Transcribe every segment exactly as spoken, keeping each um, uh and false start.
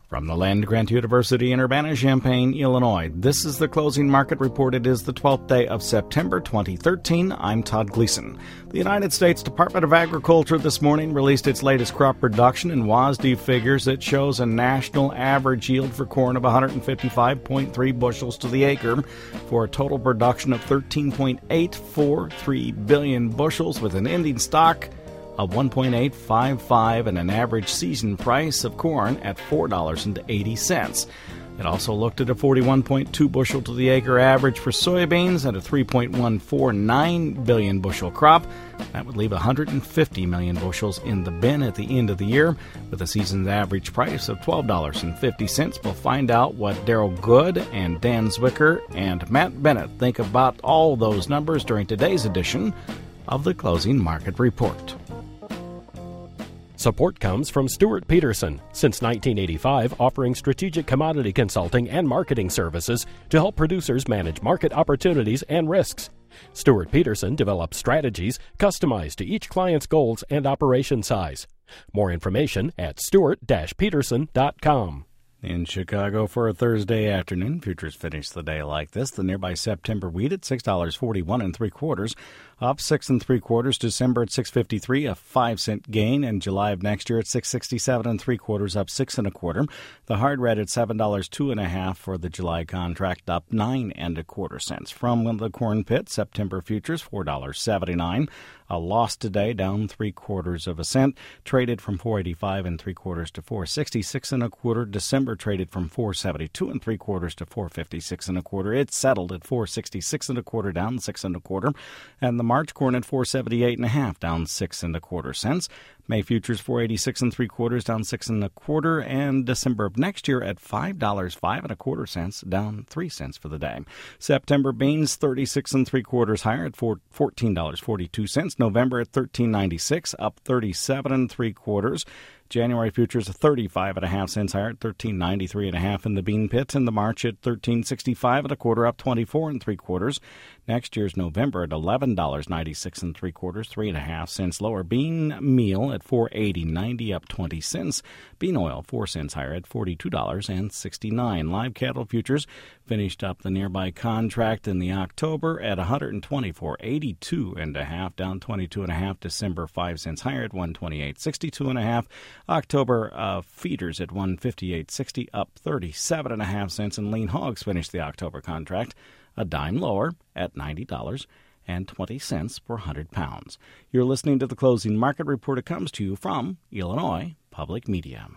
From the land-grant University in Urbana-Champaign, Illinois, this is the Closing Market Report. It is the twelfth day of September twenty thirteen. I'm Todd Gleason. The United States Department of Agriculture this morning released its latest crop production and W A S D figures that shows a national average yield for corn of one hundred fifty-five point three bushels to the acre for a total production of thirteen point eight four three billion bushels with an ending stock of one point eight five five and an average season price of corn at four dollars and eighty cents. It also looked at a forty-one point two bushel to the acre average for soybeans and a three point one four nine billion bushel crop. That would leave one hundred fifty million bushels in the bin at the end of the year with a season's average price of twelve dollars and fifty cents. We'll find out what Daryl Good and Dan Zwicker and Matt Bennett think about all those numbers during today's edition of the Closing Market Report. Support comes from Stuart Peterson, since nineteen eighty-five offering strategic commodity consulting and marketing services to help producers manage market opportunities and risks. Stuart Peterson develops strategies customized to each client's goals and operation size. More information at stewart dash peterson dot com. In Chicago for a Thursday afternoon, futures finished the day like this. The nearby September wheat at six dollars and forty-one and three quarters, up six and three quarters. December at six fifty-three, a five cent gain, and July of next year at six sixty-seven and three quarters, up six and a quarter. The hard red at seven dollars two and a half for the July contract, up nine and a quarter cents. From the corn pit, September futures four dollars seventy-nine, a loss today, down three quarters of a cent. Traded from four eighty-five and three quarters to four sixty-six and a quarter. December traded from four seventy-two and three quarters to four fifty-six and a quarter. It settled at four sixty-six and a quarter, down six and a quarter. And the March corn at four seventy-eight and a half, down six and a quarter cents. May futures four eighty-six and three quarters, down six and a quarter, and December of next year at five dollars five and a quarter cents, down three cents for the day. September beans thirty-six and three quarters higher at fourteen dollars and forty-two cents. November at thirteen ninety-six, up thirty-seven and three quarters. January futures thirty-five and a half cents higher at thirteen ninety-three and a half in the bean pit, and the March at thirteen sixty-five and a quarter, up twenty-four and three quarters. Next year's November at eleven dollars and ninety-six and three quarters, three and a half cents lower. Bean meal at four eighty ninety, up twenty cents. Bean oil four cents higher at forty-two dollars and sixty-nine. Live cattle futures finished up the nearby contract in the October at one twenty-four eighty-two and a half, down twenty-two and a half. December five cents higher at one twenty-eight sixty-two and a half. October uh, feeders at one fifty-eight sixty, up thirty-seven and a half cents, and lean hogs finished the October contract a dime lower at ninety dollars and twenty cents per one hundred pounds. You're listening to the Closing Market Report. It comes to you from Illinois Public Media.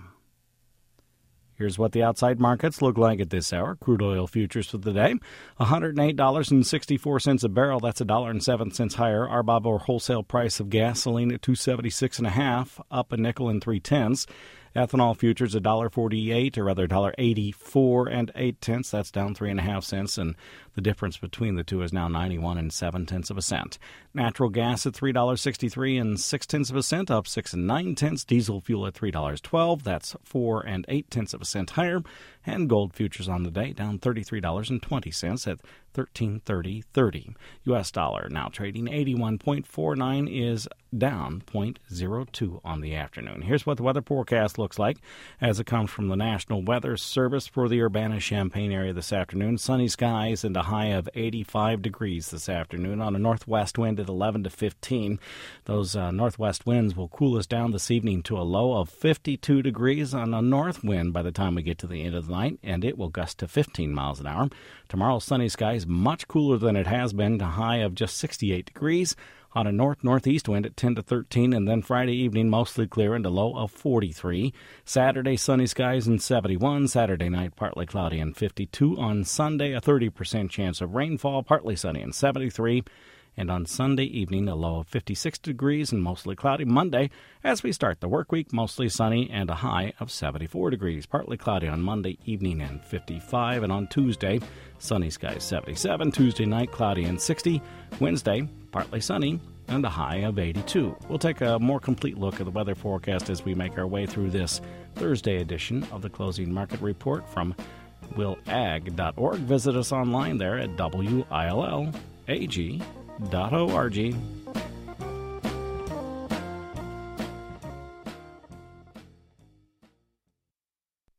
Here's what the outside markets look like at this hour. Crude oil futures for the day, one hundred eight dollars and sixty-four cents a barrel. That's one dollar and seven cents higher. R B O B, or wholesale price of gasoline, at two seventy-six and a half, up a nickel and three tenths. Ethanol futures one dollar forty-eight, or rather one dollar eighty-four and eight tenths. That's down three and a half cents, and the difference between the two is now ninety-one and seven tenths of a cent. Natural gas at three dollars sixty-three and six tenths of a cent, up six and nine tenths. Diesel fuel at three dollars twelve. That's four and eight tenths of a cent higher. And gold futures on the day down thirty-three dollars and twenty cents at thirteen thirty thirty. U S dollar now trading eighty-one point four nine, is down zero point zero two on the afternoon. Here's what the weather forecast looks like as it comes from the National Weather Service for the Urbana-Champaign area this afternoon. Sunny skies and a high of eighty-five degrees this afternoon on a northwest wind at eleven to fifteen. Those uh, northwest winds will cool us down this evening to a low of fifty-two degrees on a north wind by the time we get to the end of the night, and it will gust to fifteen miles an hour. Tomorrow, sunny skies, much cooler than it has been, to a high of just sixty-eight degrees on a north-northeast wind at ten to thirteen, and then Friday evening mostly clear and a low of forty-three. Saturday, sunny skies and seventy-one. Saturday night, partly cloudy and fifty-two. On Sunday, a thirty percent chance of rainfall, partly sunny and seventy-three. And on Sunday evening, a low of fifty-six degrees and mostly cloudy. Monday, as we start the work week, mostly sunny and a high of seventy-four degrees. Partly cloudy on Monday evening and fifty-five. And on Tuesday, sunny skies seventy-seven. Tuesday night, cloudy and sixty. Wednesday, partly sunny and a high of eighty-two. We'll take a more complete look at the weather forecast as we make our way through this Thursday edition of the Closing Market Report from will ag dot org. Visit us online there at W I L L A G dot org.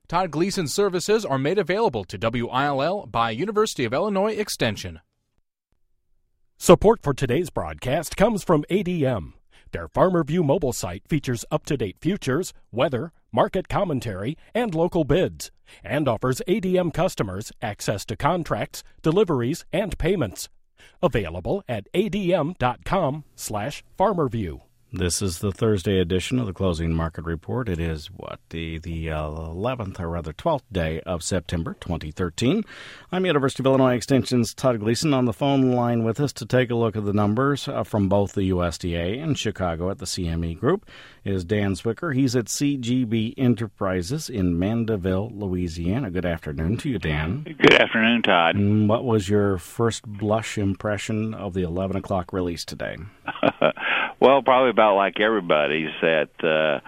Todd Gleason services are made available to W I L L by University of Illinois Extension. Support for today's broadcast comes from A D M. Their Farmer View mobile site features up-to-date futures, weather, market commentary, and local bids, and offers A D M customers access to contracts, deliveries, and payments. Available at adm.com slash farmerview. This is the Thursday edition of the Closing Market Report. It is, what, the the uh, eleventh, or rather twelfth day of September twenty thirteen. I'm University of Illinois Extension's Todd Gleason on the phone line with us to take a look at the numbers uh, from both the U S D A and Chicago at the C M E Group is Dan Zwicker. He's at C G B Enterprises in Mandeville, Louisiana. Good afternoon to you, Dan. Good afternoon, Todd. And what was your first blush impression of the eleven o'clock release today? Well, probably about like everybody's, that uh,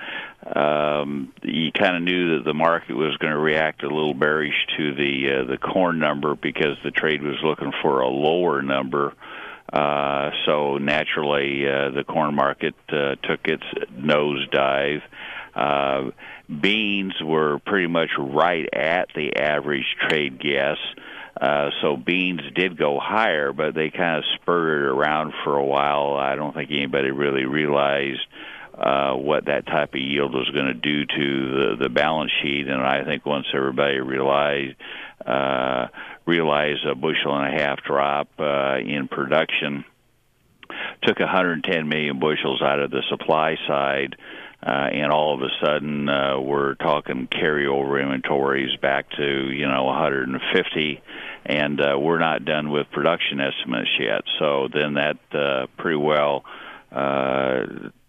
um, you kind of knew that the market was going to react a little bearish to the uh, the corn number because the trade was looking for a lower number. Uh, so naturally, uh, the corn market uh, took its nosedive. Uh, beans were pretty much right at the average trade guess. Uh, so beans did go higher, but they kind of spurted around for a while. I don't think anybody really realized uh, what that type of yield was going to do to the, the balance sheet. And I think once everybody realized uh, realized a bushel and a half drop uh, in production, took one hundred ten million bushels out of the supply side. Uh, and all of a sudden, uh, we're talking carryover inventories back to, you know, one hundred fifty, and uh, we're not done with production estimates yet. So then that uh, pretty well uh,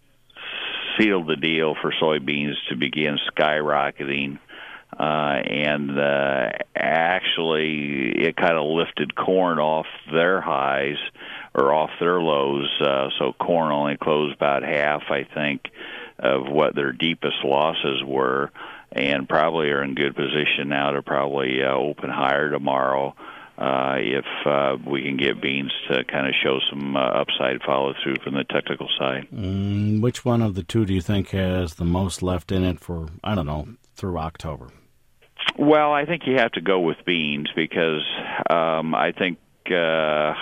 sealed the deal for soybeans to begin skyrocketing. Uh, and uh, actually, it kind of lifted corn off their highs or off their lows. Uh, so corn only closed about half, I think, of what their deepest losses were, and probably are in good position now to probably uh, open higher tomorrow uh, if uh, we can get beans to kind of show some uh, upside follow-through from the technical side. Mm, which one of the two do you think has the most left in it for, I don't know, through October? Well, I think you have to go with beans because um, I think uh,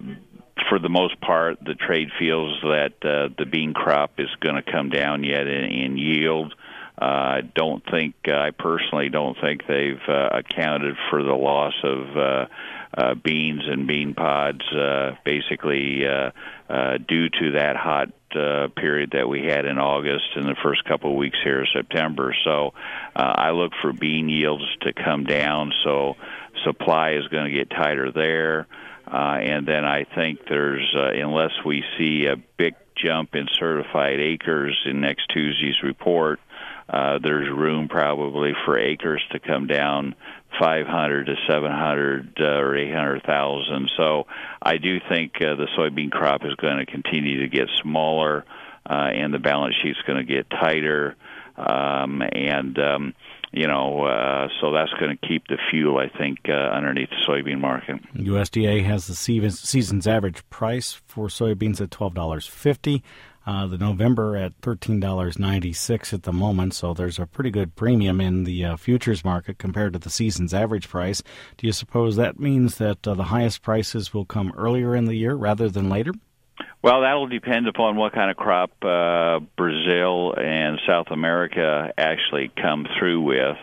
for the most part the trade feels that uh, the bean crop is going to come down yet in, in yield. Uh, I don't think, uh, I personally don't think they've uh, accounted for the loss of uh, uh, beans and bean pods uh, basically uh, uh, due to that hot Uh, period that we had in August and the first couple of weeks here of September. So uh, I look for bean yields to come down, so supply is going to get tighter there. Uh, and then I think there's, uh, unless we see a big jump in certified acres in next Tuesday's report, uh, there's room probably for acres to come down five hundred to seven hundred uh, or eight hundred thousand. So I do think uh, the soybean crop is going to continue to get smaller, uh, and the balance sheet's going to get tighter. Um, and, um, you know, uh, so that's going to keep the fuel, I think, uh, underneath the soybean market. U S D A has the season's average price for soybeans at twelve dollars and fifty cents. Uh, the November at thirteen dollars and ninety-six cents at the moment, so there's a pretty good premium in the uh, futures market compared to the season's average price. Do you suppose that means that uh, the highest prices will come earlier in the year rather than later? Well, that will depend upon what kind of crop uh, Brazil and South America actually come through with.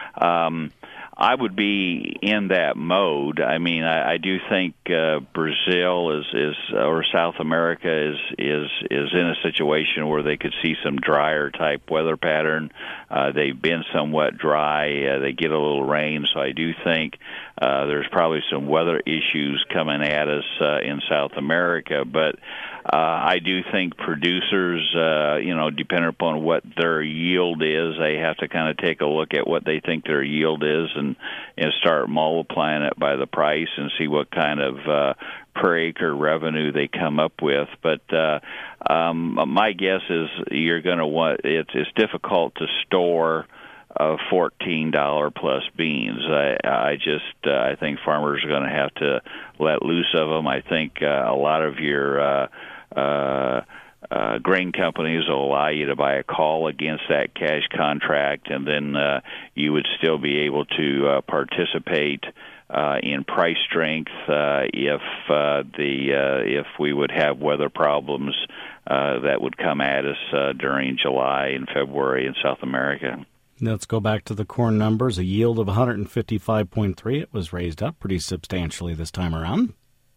Um, I would be in that mode. I mean, I, I do think uh, Brazil is, is or South America is is is in a situation where they could see some drier type weather pattern. Uh, they've been somewhat dry. Uh, they get a little rain, so I do think uh, there's probably some weather issues coming at us uh, in South America. But uh, I do think producers, uh, you know, depending upon what their yield is, they have to kind of take a look at what they think their yield is and, and start multiplying it by the price and see what kind of uh, per acre revenue they come up with. But uh, um, my guess is you're going to want, it's, it's difficult to store uh, fourteen dollars plus beans. I, I just, uh, I think farmers are going to have to let loose of them. I think uh, a lot of your uh, uh, uh, grain companies will allow you to buy a call against that cash contract, and then uh, you would still be able to uh, participate uh, in price strength uh, if uh, the uh, if we would have weather problems uh, that would come at us uh, during July and February in South America. Let's go back to the corn numbers. A yield of one fifty-five point three. It was raised up pretty substantially this time around.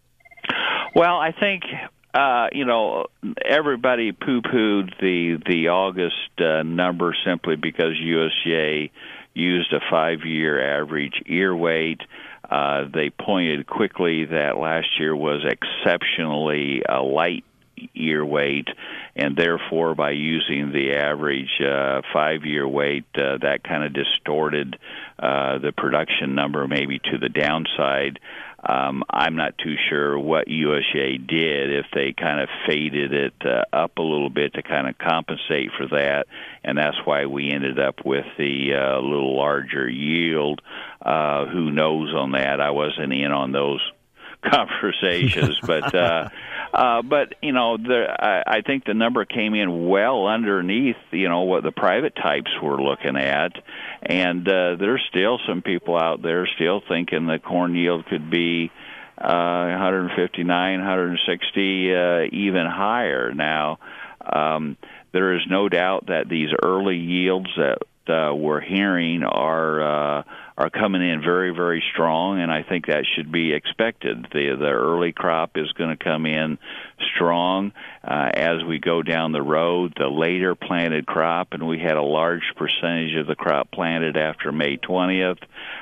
Well, I think, uh, you know, everybody poo-pooed the, the August uh, number simply because U S D A used a five-year average ear weight. Uh, they pointed quickly that last year was exceptionally uh, light year weight, and therefore by using the average uh, five-year weight, uh, that kind of distorted uh, the production number maybe to the downside. Um, I'm not too sure what U S D A did, if they kind of faded it uh, up a little bit to kind of compensate for that, and that's why we ended up with the uh, little larger yield. Uh, who knows on that? I wasn't in on those conversations, but uh, uh, but you know, the, I, I think the number came in well underneath you know what the private types were looking at, and uh, there's still some people out there still thinking the corn yield could be uh, one fifty-nine, one sixty, uh, even higher. Now, um, there is no doubt that these early yields that uh, we're hearing are. Uh, are coming in very, very strong, and I think that should be expected. The the early crop is going to come in strong uh, as we go down the road. The later planted crop, and we had a large percentage of the crop planted after May twentieth,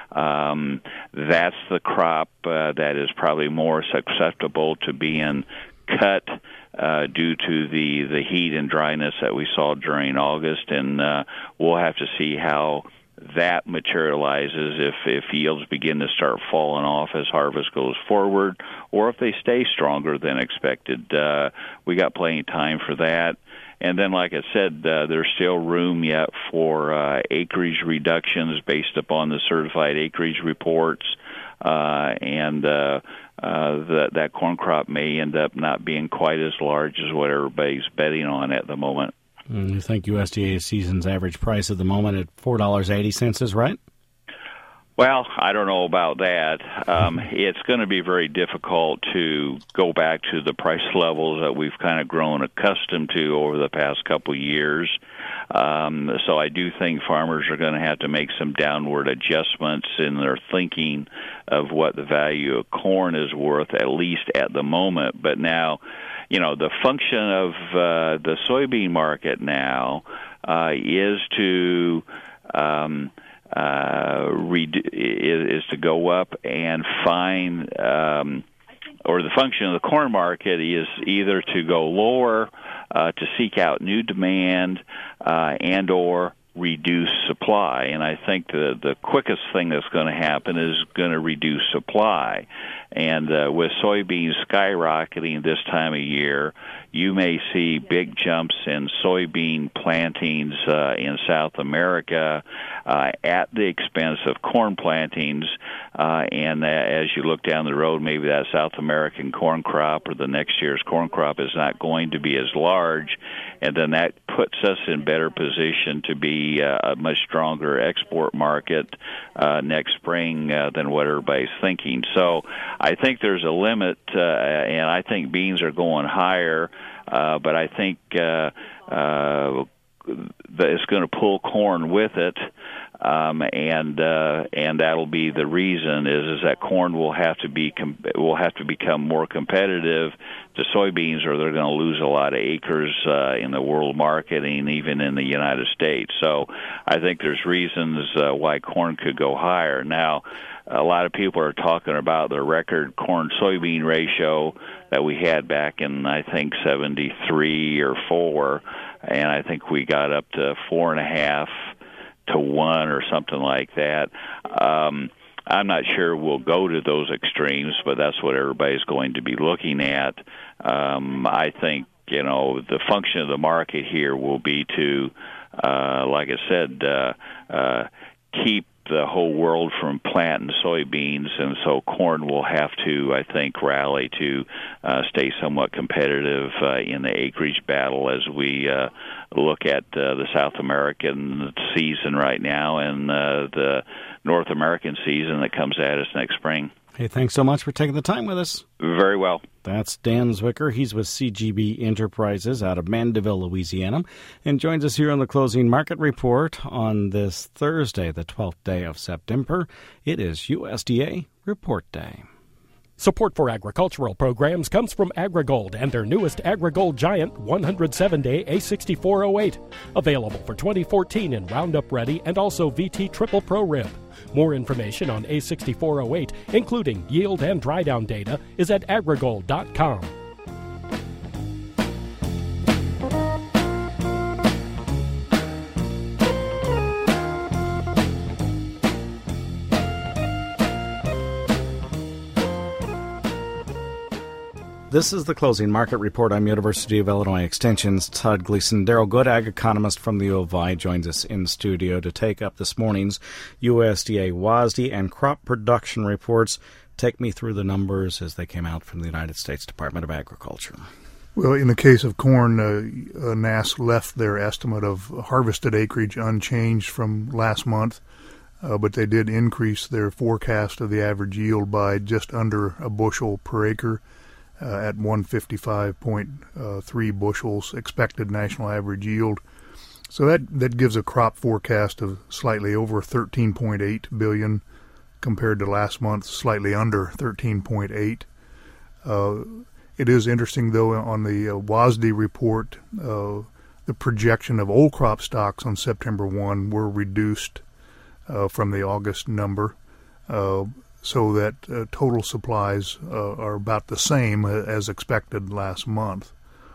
um, that's the crop uh, that is probably more susceptible to being cut uh, due to the, the heat and dryness that we saw during August, and uh, we'll have to see how that materializes if, if yields begin to start falling off as harvest goes forward, or if they stay stronger than expected. Uh, we got plenty of time for that. And then, like I said, uh, there's still room yet for uh, acreage reductions based upon the certified acreage reports, uh, and uh, uh, that, that corn crop may end up not being quite as large as what everybody's betting on at the moment. I think U S D A's season's average price at the moment at four dollars and eighty cents is right? Well, I don't know about that. Um, it's going to be very difficult to go back to the price levels that we've kind of grown accustomed to over the past couple of years. Um, so I do think farmers are going to have to make some downward adjustments in their thinking of what the value of corn is worth, at least at the moment. But now, you know, the function of uh, the soybean market now uh, is to um, uh, read, is, is to go up and find, um, or the function of the corn market is either to go lower uh, to seek out new demand uh, and or reduce supply. And I think the the quickest thing that's going to happen is going to reduce supply. And uh, with soybeans skyrocketing this time of year, you may see big jumps in soybean plantings uh, in South America uh, at the expense of corn plantings. Uh, and uh, as you look down the road, maybe that South American corn crop or the next year's corn crop is not going to be as large. And then that puts us in better position to be uh, a much stronger export market uh, next spring uh, than what everybody's thinking. So I think there's a limit, uh, and I think beans are going higher, uh, but I think uh, uh, that it's going to pull corn with it. Um, and uh, and that'll be the reason is is that corn will have to be com- will have to become more competitive to soybeans, or they're going to lose a lot of acres uh, in the world market and even in the United States. So I think there's reasons uh, why corn could go higher. Now, a lot of people are talking about the record corn-soybean ratio that we had back in, I think, seventy-three or four, and I think we got up to four and a half to one or something like that. Um, I'm not sure we'll go to those extremes, but that's what everybody's going to be looking at. Um, I think, you know, the function of the market here will be to, uh, like I said, uh, uh, keep the whole world from planting soybeans, and so corn will have to, I think, rally to uh, stay somewhat competitive uh, in the acreage battle as we uh, look at uh, the South American season right now and uh, the North American season that comes at us next spring. Hey, thanks so much for taking the time with us. Very well. That's Dan Zwicker. He's with C G B Enterprises out of Mandeville, Louisiana, and joins us here on the Closing Market Report on this Thursday, the twelfth day of September. It is U S D A Report Day. Support for agricultural programs comes from AgriGold and their newest AgriGold Giant one hundred seven day A sixty-four oh eight, available for twenty fourteen in Roundup Ready and also V T Triple Pro Rib. More information on A sixty-four oh eight, including yield and dry down data, is at agrigold dot com. This is the Closing Market Report. I'm University of Illinois Extension's Todd Gleason. Daryl Good, ag economist from the U of I, joins us in studio to take up this morning's U S D A W A S D and crop production reports. Take me through the numbers as they came out from the United States Department of Agriculture. Well, in the case of corn, uh, uh, N A S left their estimate of harvested acreage unchanged from last month, uh, but they did increase their forecast of the average yield by just under a bushel per acre. Uh, at one hundred fifty-five point three bushels expected national average yield. So that, that gives a crop forecast of slightly over thirteen point eight billion compared to last month, slightly under thirteen point eight. Uh, it is interesting, though, on the uh, W A S D report, uh, the projection of old crop stocks on September first were reduced uh, from the August number. Uh, so that uh, total supplies uh, are about the same as expected last month.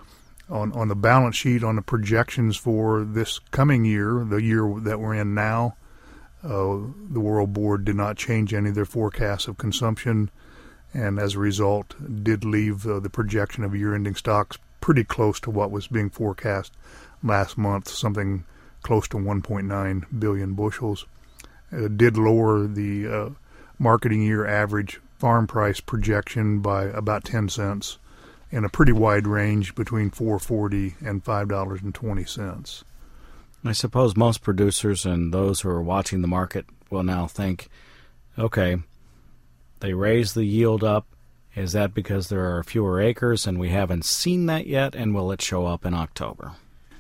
On on the balance sheet, on the projections for this coming year, the year that we're in now, uh, the World Board did not change any of their forecasts of consumption, and as a result did leave uh, the projection of year-ending stocks pretty close to what was being forecast last month, something close to one point nine billion bushels. It did lower the uh, marketing year average farm price projection by about ten cents in a pretty wide range between four dollars and forty cents and five dollars and twenty cents. I suppose most producers and those who are watching the market will now think, okay, they raised the yield up. Is that because there are fewer acres and we haven't seen that yet, and will it show up in October?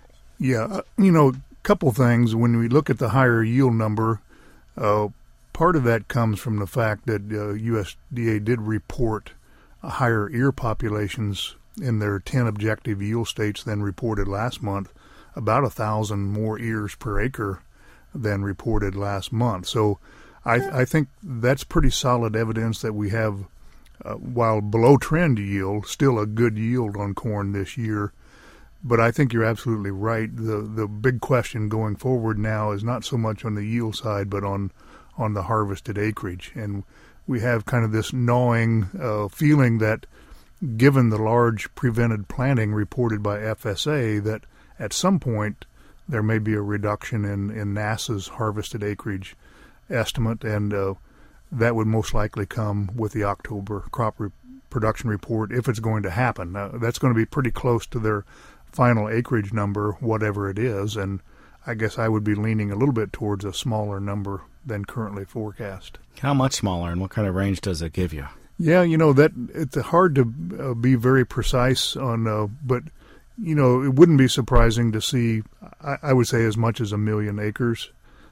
Yeah, you know, a couple things. When we look at the higher yield number, uh, part of that comes from the fact that uh, U S D A did report higher ear populations in their ten objective yield states than reported last month, about a thousand more ears per acre than reported last month. So I, I think that's pretty solid evidence that we have, uh, while below trend yield, still a good yield on corn this year. But I think you're absolutely right. The the big question going forward now is not so much on the yield side, but on on the harvested acreage. And we have kind of this gnawing uh, feeling that given the large prevented planting reported by F S A, that at some point there may be a reduction in, in NASA's harvested acreage estimate, and uh, that would most likely come with the October crop re- production report if it's going to happen. Uh, that's going to be pretty close to their final acreage number, whatever it is, and I guess I would be leaning a little bit towards a smaller number than currently forecast. How much smaller, and what kind of range does it give you? Yeah, you know, that it's hard to uh, be very precise on, uh, but, you know, it wouldn't be surprising to see, I, I would say, as much as a million acres,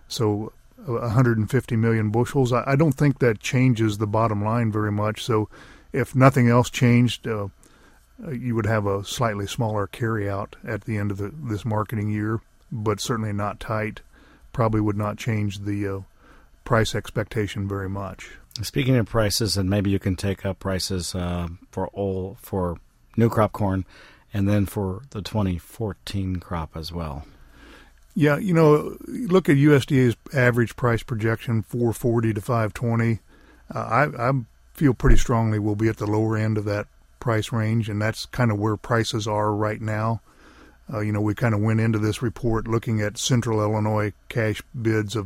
so one hundred fifty million bushels. I, I don't think that changes the bottom line very much, so if nothing else changed, uh, you would have a slightly smaller carryout at the end of the, this marketing year, but certainly not tight. Probably would not change the uh, price expectation very much. Speaking of prices, and maybe you can take up prices uh, for old, for new crop corn, and then for the twenty fourteen crop as well. Yeah, you know, look at U S D A's average price projection, four forty to five twenty. Uh, I, I feel pretty strongly we'll be at the lower end of that price range, and that's kind of where prices are right now. Uh, you know, we kind of went into this report looking at central Illinois cash bids of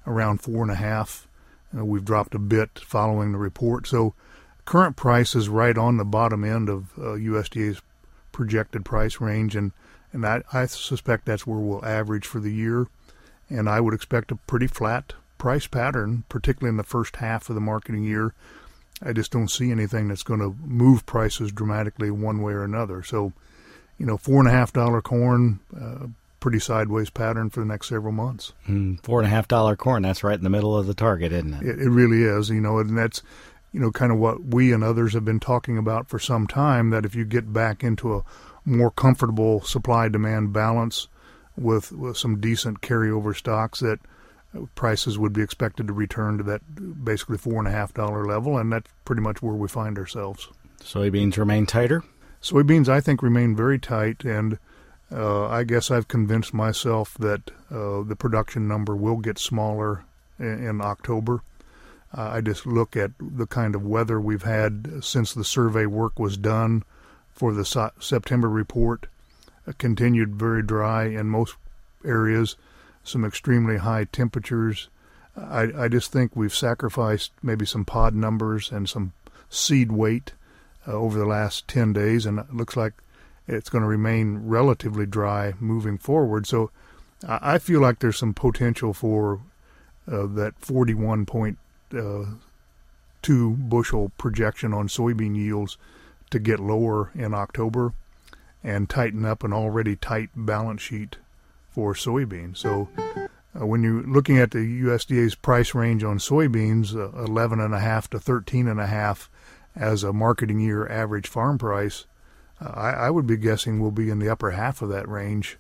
around four and a half. Uh, we've dropped a bit following the report. So current price is right on the bottom end of uh, U S D A's projected price range, and, and I, I suspect that's where we'll average for the year. And I would expect a pretty flat price pattern, particularly in the first half of the marketing year. I just don't see anything that's going to move prices dramatically one way or another. So, you know, four and a half dollar corn, uh, pretty sideways pattern for the next several months. Mm, four and a half dollar corn, that's right in the middle of the target, isn't it? It, it really is, you know, and that's, you know, kind of what we and others have been talking about for some time, that if you get back into a more comfortable supply-demand balance with, with some decent carryover stocks, that prices would be expected to return to that basically four and a half dollar level, and that's pretty much where we find ourselves. Soybeans remain tighter? Soybeans, I think, remain very tight, and uh, I guess I've convinced myself that uh, the production number will get smaller in, in October. Uh, I just look at the kind of weather we've had since the survey work was done for the so- September report. Uh, continued very dry in most areas, some extremely high temperatures. I, I just think we've sacrificed maybe some pod numbers and some seed weight uh, over the last ten days, and it looks like it's going to remain relatively dry moving forward. So I, I feel like there's some potential for uh, that forty-one point two bushel projection on soybean yields to get lower in October and tighten up an already tight balance sheet for soybeans. So uh, when you're looking at the U S D A's price range on soybeans, uh, eleven and a half to thirteen and a half as a marketing year average farm price, uh, I, I would be guessing we'll be in the upper half of that range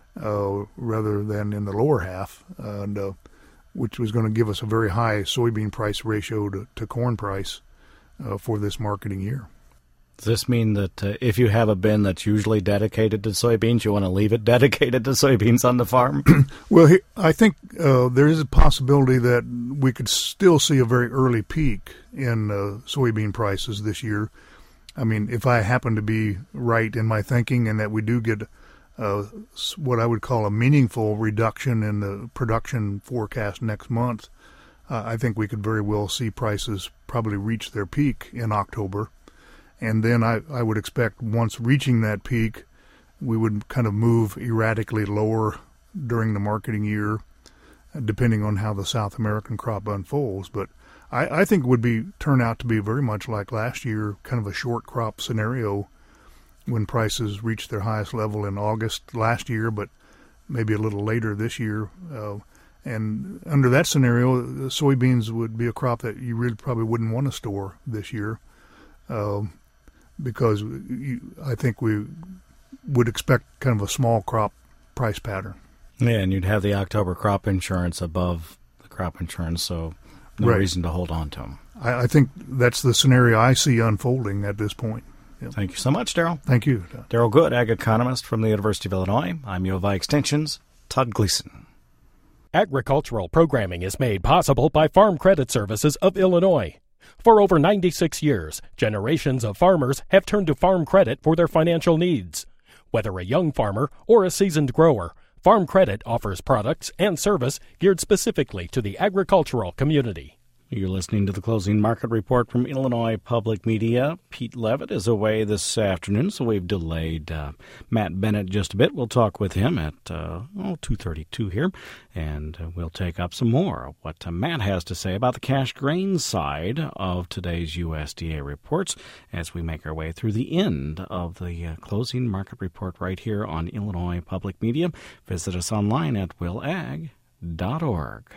uh, rather than in the lower half, uh, and, uh, which was going to give us a very high soybean price ratio to, to corn price uh, for this marketing year. Does this mean that uh, if you have a bin that's usually dedicated to soybeans, you want to leave it dedicated to soybeans on the farm? Well, I think uh, there is a possibility that we could still see a very early peak in uh, soybean prices this year. I mean, if I happen to be right in my thinking and that we do get uh, what I would call a meaningful reduction in the production forecast next month, uh, I think we could very well see prices probably reach their peak in October. And then I, I would expect once reaching that peak, we would kind of move erratically lower during the marketing year, depending on how the South American crop unfolds. But I, I think it would be turn out to be very much like last year, kind of a short crop scenario when prices reached their highest level in August last year, but maybe a little later this year. Uh, and under that scenario, soybeans would be a crop that you really probably wouldn't want to store this year. Uh, because you, I think we would expect kind of a small crop price pattern. Yeah, and you'd have the October crop insurance above the crop insurance, so no right. reason to hold on to them. I, I think that's the scenario I see unfolding at this point. Yep. Thank you so much, Darrell. Thank you. Darrell Good, ag economist from the University of Illinois. I'm U of I Extension's Todd Gleason. Agricultural programming is made possible by Farm Credit Services of Illinois. For over ninety-six years, generations of farmers have turned to farm credit for their financial needs. Whether a young farmer or a seasoned grower, Farm Credit offers products and service geared specifically to the agricultural community. You're listening to the Closing Market Report from Illinois Public Media. Pete Levitt is away this afternoon, so we've delayed uh, Matt Bennett just a bit. We'll talk with him at uh, oh, two thirty-two here, and uh, we'll take up some more of what uh, Matt has to say about the cash grain side of today's U S D A reports as we make our way through the end of the uh, Closing Market Report right here on Illinois Public Media. Visit us online at will ag dot org.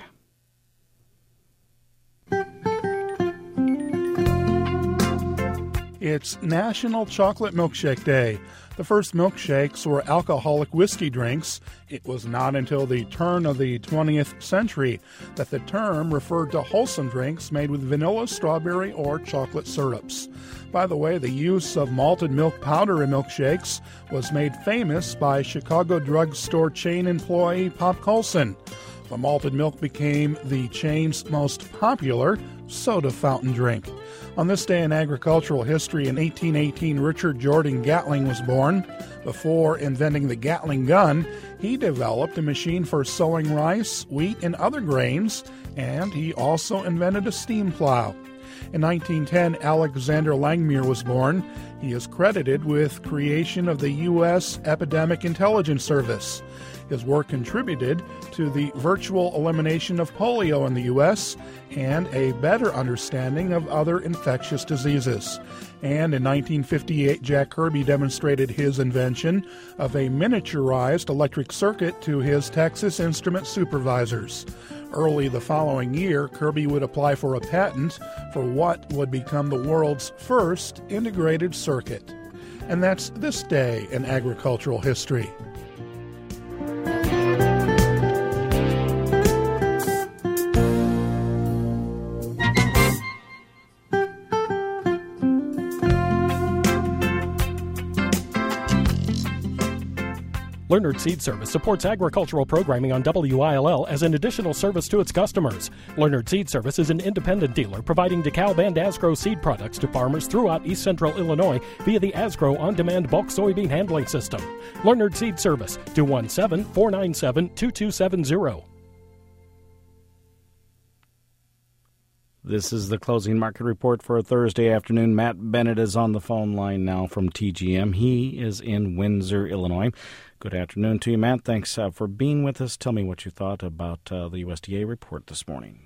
It's National Chocolate Milkshake Day. The first milkshakes were alcoholic whiskey drinks. It was not until the turn of the twentieth century that the term referred to wholesome drinks made with vanilla, strawberry, or chocolate syrups. By the way, the use of malted milk powder in milkshakes was made famous by Chicago drugstore chain employee Pop Colson. The malted milk became the chain's most popular soda fountain drink. On this day in agricultural history, in eighteen eighteen, Richard Jordan Gatling was born. Before inventing the Gatling gun, he developed a machine for sowing rice, wheat, and other grains, and he also invented a steam plow. In nineteen ten, Alexander Langmuir was born. He is credited with creation of the U S Epidemic Intelligence Service. His work contributed to the virtual elimination of polio in the U S and a better understanding of other infectious diseases. And in nineteen fifty-eight, Jack Kirby demonstrated his invention of a miniaturized electric circuit to his Texas Instrument supervisors. Early the following year, Kirby would apply for a patent for what would become the world's first integrated circuit. And that's this day in agricultural history. Leonard Seed Service supports agricultural programming on W I L L as an additional service to its customers. Leonard Seed Service is an independent dealer providing DeKalb and Asgrow seed products to farmers throughout East Central Illinois via the Asgrow on-demand bulk soybean handling system. Leonard Seed Service, two one seven, four nine seven, two two seven zero. This is the closing market report for a Thursday afternoon. Matt Bennett is on the phone line now from T G M. He is in Windsor, Illinois. Good afternoon to you, Matt. Thanks uh, for being with us. Tell me what you thought about uh, the U S D A report this morning.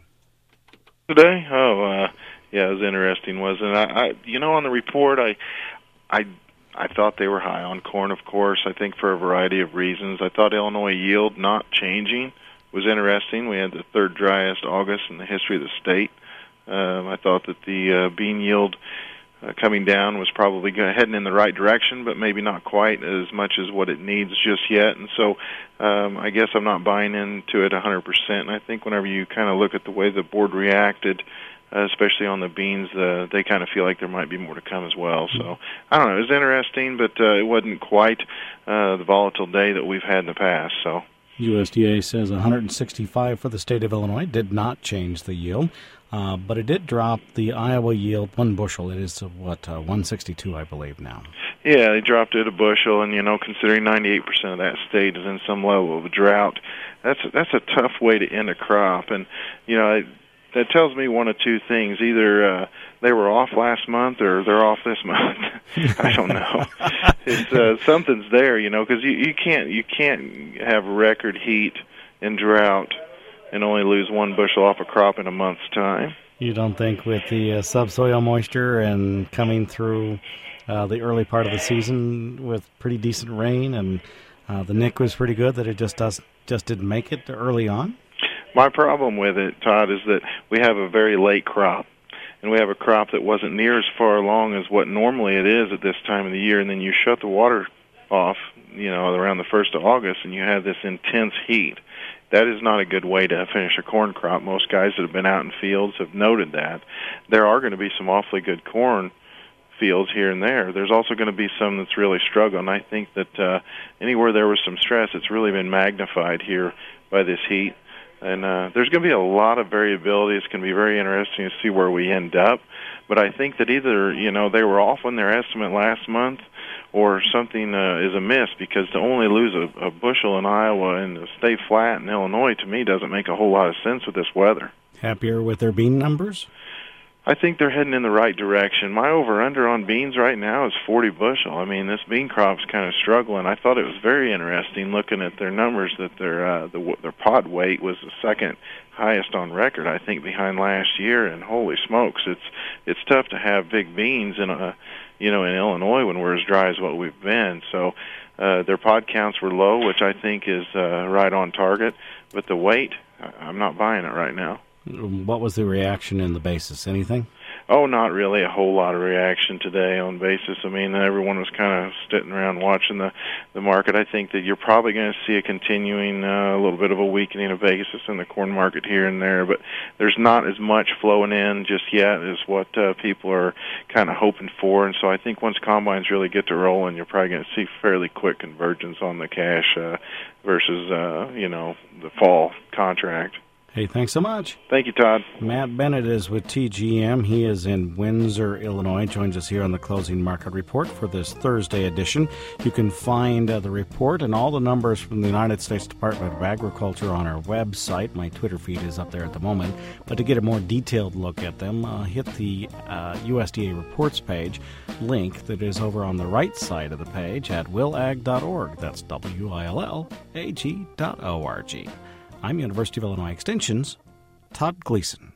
Today? Oh, uh, yeah, it was interesting, wasn't it? I, I, you know, on the report, I, I, I thought they were high on corn, of course, I think for a variety of reasons. I thought Illinois yield not changing was interesting. We had the third driest August in the history of the state. Um, I thought that the uh, bean yield uh, coming down was probably go- heading in the right direction, but maybe not quite as much as what it needs just yet. And so um, I guess I'm not buying into it one hundred percent. And I think whenever you kind of look at the way the board reacted, uh, especially on the beans, uh, they kind of feel like there might be more to come as well. So I don't know. It was interesting, but uh, it wasn't quite uh, the volatile day that we've had in the past. So U S D A says one hundred sixty-five for the state of Illinois. Did not change the yield. Uh, but it did drop the Iowa yield one bushel. It is, uh, what, uh, one sixty-two, I believe, now. Yeah, they dropped it a bushel, and, you know, considering ninety-eight percent of that state is in some level of a drought, that's a, that's a tough way to end a crop. And, you know, it, that tells me one of two things. Either uh, they were off last month or they're off this month. I don't know. It's uh, something's there, you know, because you, you can't you can't have record heat and drought and only lose one bushel off a crop in a month's time. You don't think with the uh, subsoil moisture and coming through uh, the early part of the season with pretty decent rain and uh, the N I C was pretty good that it just does just didn't make it early on? My problem with it, Todd, is that we have a very late crop. And we have a crop that wasn't near as far along as what normally it is at this time of the year, and then you shut the water off, you know, around the first of August, and you have this intense heat. That is not a good way to finish a corn crop. Most guys that have been out in fields have noted that. There are going to be some awfully good corn fields here and there. There's also going to be some that's really struggling. I think that uh, anywhere there was some stress, it's really been magnified here by this heat. And uh, there's going to be a lot of variability. It's going to be very interesting to see where we end up. But I think that either, you know, they were off on their estimate last month or something uh, is amiss, because to only lose a, a bushel in Iowa and to stay flat in Illinois, to me, doesn't make a whole lot of sense with this weather. Happier with their bean numbers? I think they're heading in the right direction. My over-under on beans right now is forty bushel. I mean, this bean crop's kind of struggling. I thought it was very interesting looking at their numbers that their uh, the, their pod weight was the second highest on record, I think, behind last year. And holy smokes, it's it's tough to have big beans in a you know in Illinois when we're as dry as what we've been. So uh, their pod counts were low, which I think is uh, right on target. But the weight, I'm not buying it right now. What was the reaction in the basis? Anything? Oh, not really a whole lot of reaction today on basis. I mean, everyone was kind of sitting around watching the, the market. I think that you're probably going to see a continuing, uh, a little bit of a weakening of basis in the corn market here and there, but there's not as much flowing in just yet as what uh, people are kind of hoping for. And so I think once combines really get to rolling, you're probably going to see fairly quick convergence on the cash uh, versus, uh, you know, the fall contract. Hey, thanks so much. Thank you, Todd. Matt Bennett is with T G M. He is in Windsor, Illinois. Joins us here on the Closing Market Report for this Thursday edition. You can find uh, the report and all the numbers from the United States Department of Agriculture on our website. My Twitter feed is up there at the moment. But to get a more detailed look at them, uh, hit the uh, U S D A reports page link that is over on the right side of the page at will ag dot org. That's W I L L A G dot O R G. I'm University of Illinois Extension's Todd Gleason.